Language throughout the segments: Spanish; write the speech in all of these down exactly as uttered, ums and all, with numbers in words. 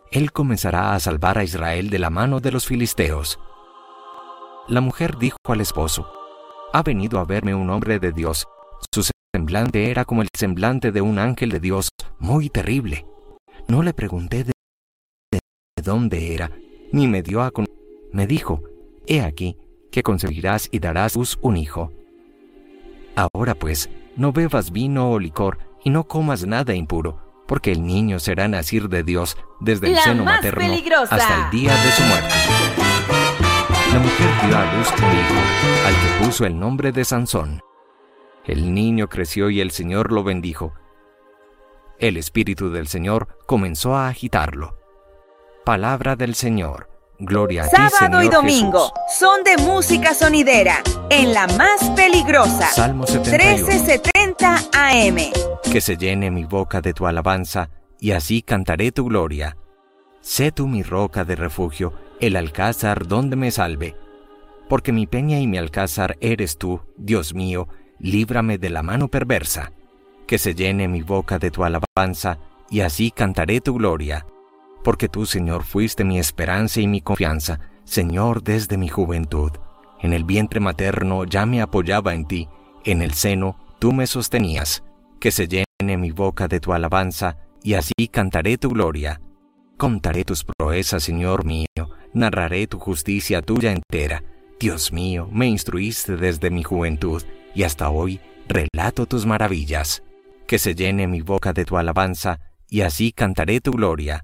Él comenzará a salvar a Israel de la mano de los filisteos. La mujer dijo al esposo: ha venido a verme un hombre de Dios. Su semblante era como el semblante de un ángel de Dios, muy terrible. No le pregunté de, de dónde era, ni me dio a conocer. Me dijo: he aquí, que concebirás y darás a luz un hijo. Ahora pues, no bebas vino o licor, y no comas nada impuro, porque el niño será nacir de Dios desde el La seno más materno peligrosa. hasta el día de su muerte. La mujer dio a luz un hijo, al que puso el nombre de Sansón. El niño creció y el Señor lo bendijo. El Espíritu del Señor comenzó a agitarlo. Palabra del Señor. Gloria a ti, Señor Sábado y domingo Jesús. son de música sonidera en la más peligrosa. Salmo setenta y uno. trece setenta A M. Que se llene mi boca de tu alabanza, y así cantaré tu gloria. Sé tú mi roca de refugio, el alcázar donde me salve. Porque mi peña y mi alcázar eres tú, Dios mío, líbrame de la mano perversa. Que se llene mi boca de tu alabanza, y así cantaré tu gloria. Porque tú, Señor, fuiste mi esperanza y mi confianza, Señor, desde mi juventud. En el vientre materno ya me apoyaba en ti, en el seno tú me sostenías. Que se llene mi boca de tu alabanza, y así cantaré tu gloria. Contaré tus proezas, Señor mío, narraré tu justicia tuya entera. Dios mío, me instruiste desde mi juventud, y hasta hoy relato tus maravillas. Que se llene mi boca de tu alabanza, y así cantaré tu gloria.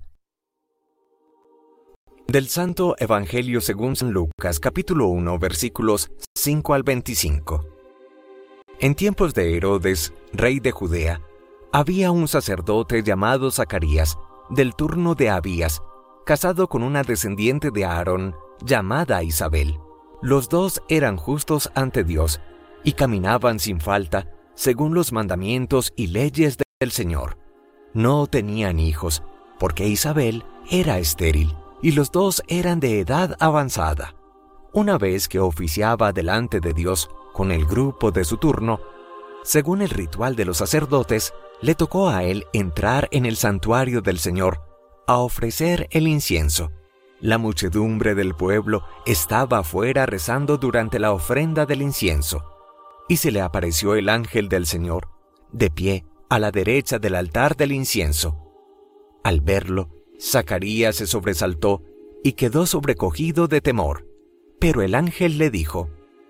Del Santo Evangelio según San Lucas, capítulo uno, versículos cinco al veinticinco. En tiempos de Herodes, rey de Judea, había un sacerdote llamado Zacarías, del turno de Abías, casado con una descendiente de Aarón, llamada Isabel. Los dos eran justos ante Dios, y caminaban sin falta, según los mandamientos y leyes del Señor. No tenían hijos, porque Isabel era estéril, y los dos eran de edad avanzada. Una vez que oficiaba delante de Dios con el grupo de su turno, según el ritual de los sacerdotes, le tocó a él entrar en el santuario del Señor a ofrecer el incienso. La muchedumbre del pueblo estaba afuera rezando durante la ofrenda del incienso, y se le apareció el ángel del Señor, de pie a la derecha del altar del incienso. Al verlo, Zacarías se sobresaltó y quedó sobrecogido de temor. Pero el ángel le dijo: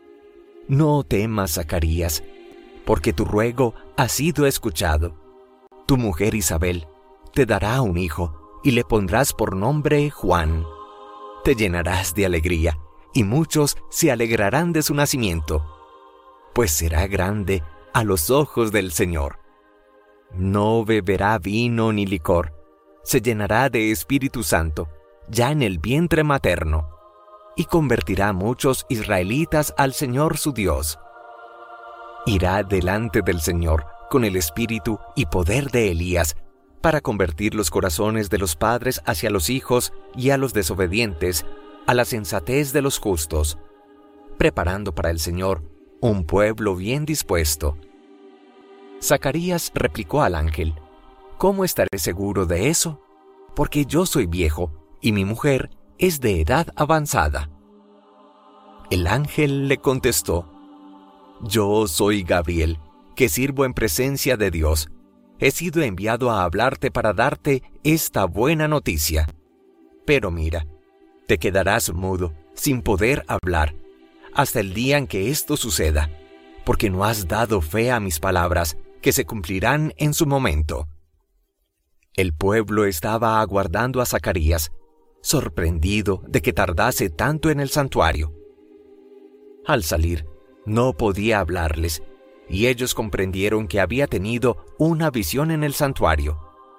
no temas, Zacarías, porque tu ruego ha sido escuchado. Tu mujer Isabel te dará un hijo y le pondrás por nombre Juan. Te llenarás de alegría y muchos se alegrarán de su nacimiento, pues será grande a los ojos del Señor. No beberá vino ni licor, se llenará de Espíritu Santo ya en el vientre materno, y convertirá a muchos israelitas al Señor su Dios. Irá delante del Señor con el espíritu y poder de Elías, para convertir los corazones de los padres hacia los hijos y a los desobedientes a la sensatez de los justos, preparando para el Señor un pueblo bien dispuesto. Zacarías replicó al ángel: ¿cómo estaré seguro de eso? Porque yo soy viejo y mi mujer es de edad avanzada. El ángel le contestó: yo soy Gabriel, que sirvo en presencia de Dios. He sido enviado a hablarte para darte esta buena noticia. Pero mira, te quedarás mudo, sin poder hablar, hasta el día en que esto suceda, porque no has dado fe a mis palabras, que se cumplirán en su momento. El pueblo estaba aguardando a Zacarías, sorprendido de que tardase tanto en el santuario. Al salir, no podía hablarles, y ellos comprendieron que había tenido una visión en el santuario.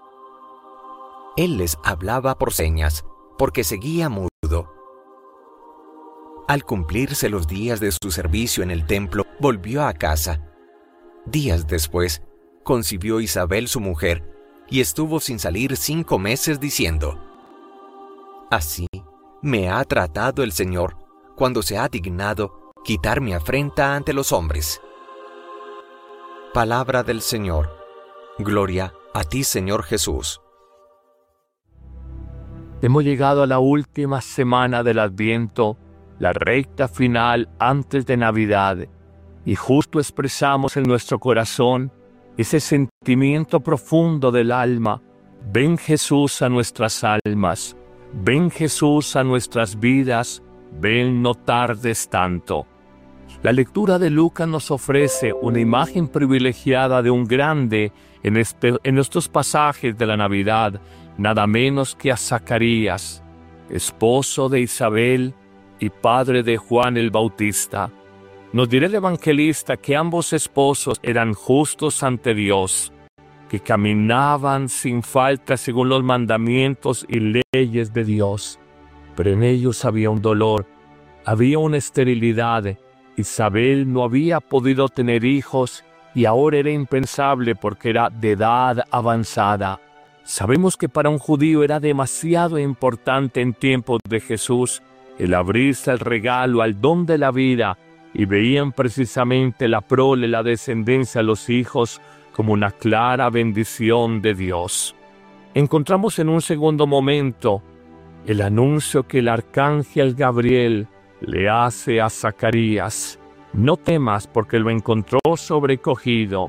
Él les hablaba por señas, porque seguía mudo. Al cumplirse los días de su servicio en el templo, volvió a casa. Días después, concibió Isabel su mujer, y estuvo sin salir cinco meses diciendo: así me ha tratado el Señor, cuando se ha dignado quitar mi afrenta ante los hombres. Palabra del Señor. Gloria a ti, Señor Jesús. Hemos llegado a la última semana del Adviento, la recta final antes de Navidad, y justo expresamos en nuestro corazón ese sentimiento profundo del alma. Ven Jesús a nuestras almas, ven Jesús a nuestras vidas, ven, no tardes tanto. La lectura de Lucas nos ofrece una imagen privilegiada de un grande en, este, en estos pasajes de la Navidad, nada menos que a Zacarías, esposo de Isabel y padre de Juan el Bautista. Nos dirá el evangelista que ambos esposos eran justos ante Dios, que caminaban sin falta según los mandamientos y leyes de Dios. Pero en ellos había un dolor, había una esterilidad. Isabel no había podido tener hijos y ahora era impensable porque era de edad avanzada. Sabemos que para un judío era demasiado importante en tiempos de Jesús el abrirse al regalo, al don de la vida, y veían precisamente la prole, la descendencia, los hijos, como una clara bendición de Dios. Encontramos en un segundo momento el anuncio que el arcángel Gabriel le hace a Zacarías: no temas, porque lo encontró sobrecogido.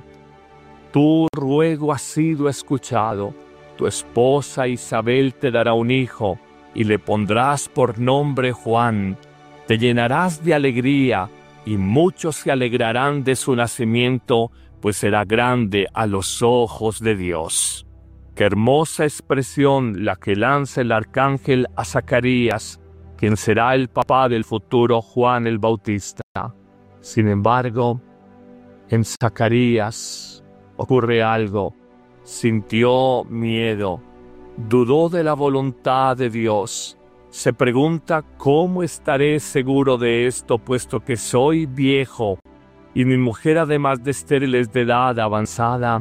Tu ruego ha sido escuchado. Tu esposa Isabel te dará un hijo, y le pondrás por nombre Juan. Te llenarás de alegría, y muchos se alegrarán de su nacimiento, pues será grande a los ojos de Dios. Qué hermosa expresión la que lanza el arcángel a Zacarías, quien será el papá del futuro Juan el Bautista. Sin embargo, en Zacarías ocurre algo. Sintió miedo, dudó de la voluntad de Dios. Se pregunta: ¿cómo estaré seguro de esto, puesto que soy viejo y mi mujer, además de estéril, es de edad avanzada?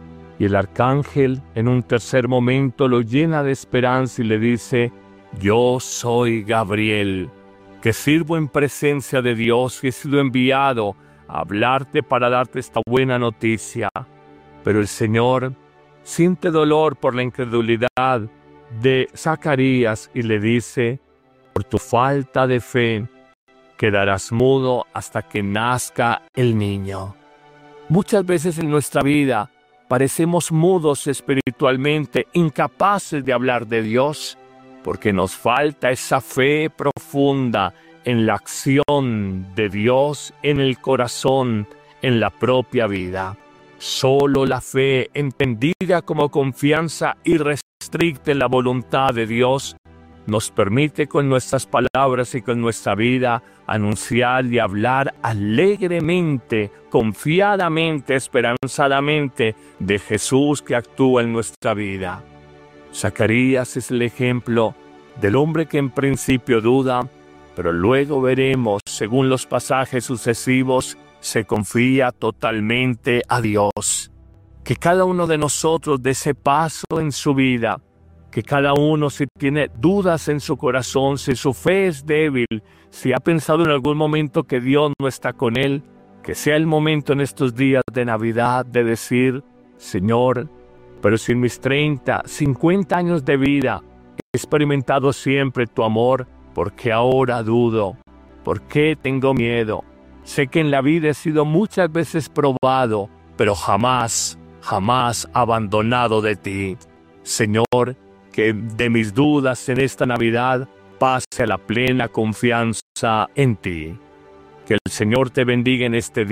Y el arcángel, en un tercer momento, lo llena de esperanza y le dice: yo soy Gabriel, que sirvo en presencia de Dios y he sido enviado a hablarte para darte esta buena noticia. Pero el Señor siente dolor por la incredulidad de Zacarías y le dice: por tu falta de fe quedarás mudo hasta que nazca el niño. Muchas veces en nuestra vida parecemos mudos espiritualmente, incapaces de hablar de Dios, porque nos falta esa fe profunda en la acción de Dios en el corazón, en la propia vida. Solo la fe, entendida como confianza irrestricta en la voluntad de Dios, nos permite con nuestras palabras y con nuestra vida anunciar y hablar alegremente, confiadamente, esperanzadamente de Jesús que actúa en nuestra vida. Zacarías es el ejemplo del hombre que en principio duda, pero luego veremos, según los pasajes sucesivos, se confía totalmente a Dios. Que cada uno de nosotros dé ese paso en su vida, que cada uno, si tiene dudas en su corazón, si su fe es débil, si ha pensado en algún momento que Dios no está con él, que sea el momento en estos días de Navidad de decir: Señor, pero si en mis treinta, cincuenta años de vida he experimentado siempre tu amor, ¿por qué ahora dudo? ¿Por qué tengo miedo? Sé que en la vida he sido muchas veces probado, pero jamás, jamás abandonado de ti. Señor, que de mis dudas en esta Navidad pase a la plena confianza en ti. Que el Señor te bendiga en este